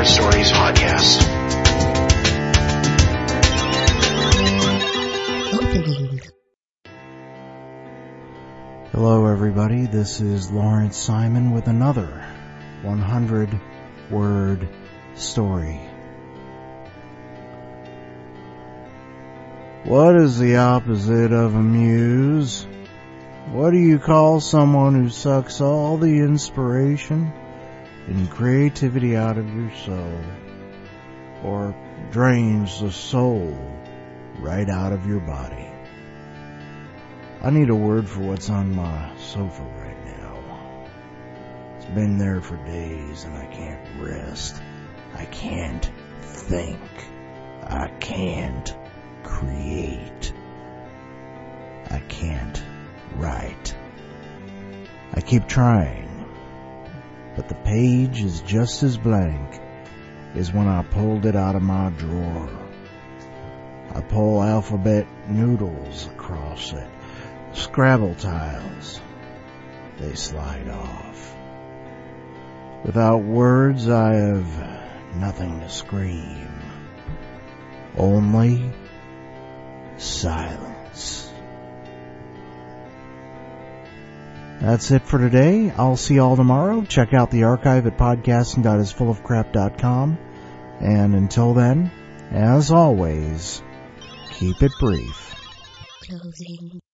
Stories podcast. Hello everybody, this is Lawrence Simon with another 100-word story. What is the opposite of amuse? What do you call someone who sucks all the inspiration and creativity out of your soul, or drains the soul right out of your body? I need a word for what's on my sofa right now. It's been there for days and I can't rest. I can't think. I can't create. I can't write. I keep trying, but the page is just as blank as when I pulled it out of my drawer. I pull alphabet noodles across it. Scrabble tiles, they slide off. Without words, I have nothing to scream. Only silence. That's it for today. I'll see y'all tomorrow. Check out the archive at podcasting.isfullofcrap.com. And until then, as always, keep it brief. Closing.